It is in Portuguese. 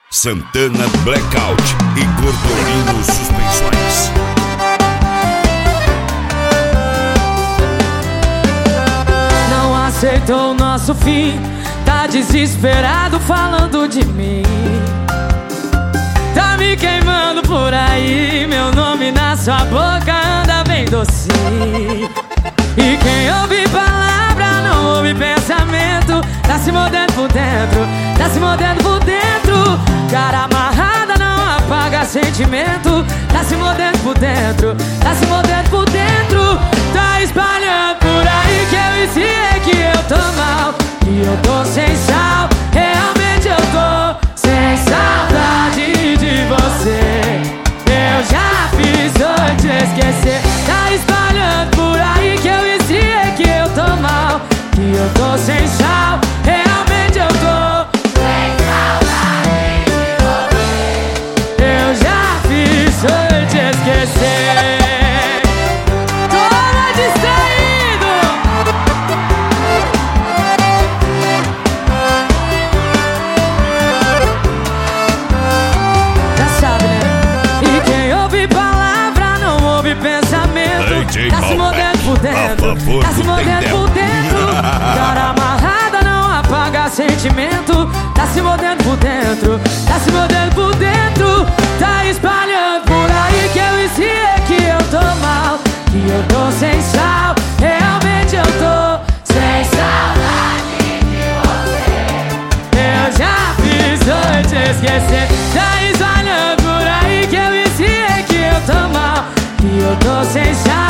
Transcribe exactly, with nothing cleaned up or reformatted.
Santana Blackout e Gordolino Suspensões. Não aceitou o nosso fim, tá desesperado falando de mim. Tá me queimando por aí, meu nome na sua boca anda bem docinho. E quem ouve palavra não ouve pensamento, tá se mordendo por dentro, tá se mordendo por dentro. Cara amarrada não apaga sentimento, tá se mordendo por dentro, tá se mordendo por dentro. Tá espalhando por aí que eu ensinei que eu tô mal, que eu tô sem sal, realmente eu tô sem saudade de você. Eu já fiz hoje te esquecer. Tá espalhando por aí que eu ensinei que eu tô mal, que eu tô sem sal, realmente eu tô sem saudade de você. Eu já fiz hoje te esquecer. Toda distraído. Já sabe, né? E quem ouve palavra não ouve pensamento, tá se mordendo por dentro, tá se mordendo por dentro. Cara amarrada não apaga sentimento, tá se mordendo por dentro, tá se mordendo por dentro. Tá espalhando por aí que eu ensinei que eu tô mal, que eu tô sem sal, realmente eu tô sem saudade de você. Eu já fiz hoje te esquecer. Tá espalhando por aí que eu ensinei que eu tô mal, que eu tô sem sal.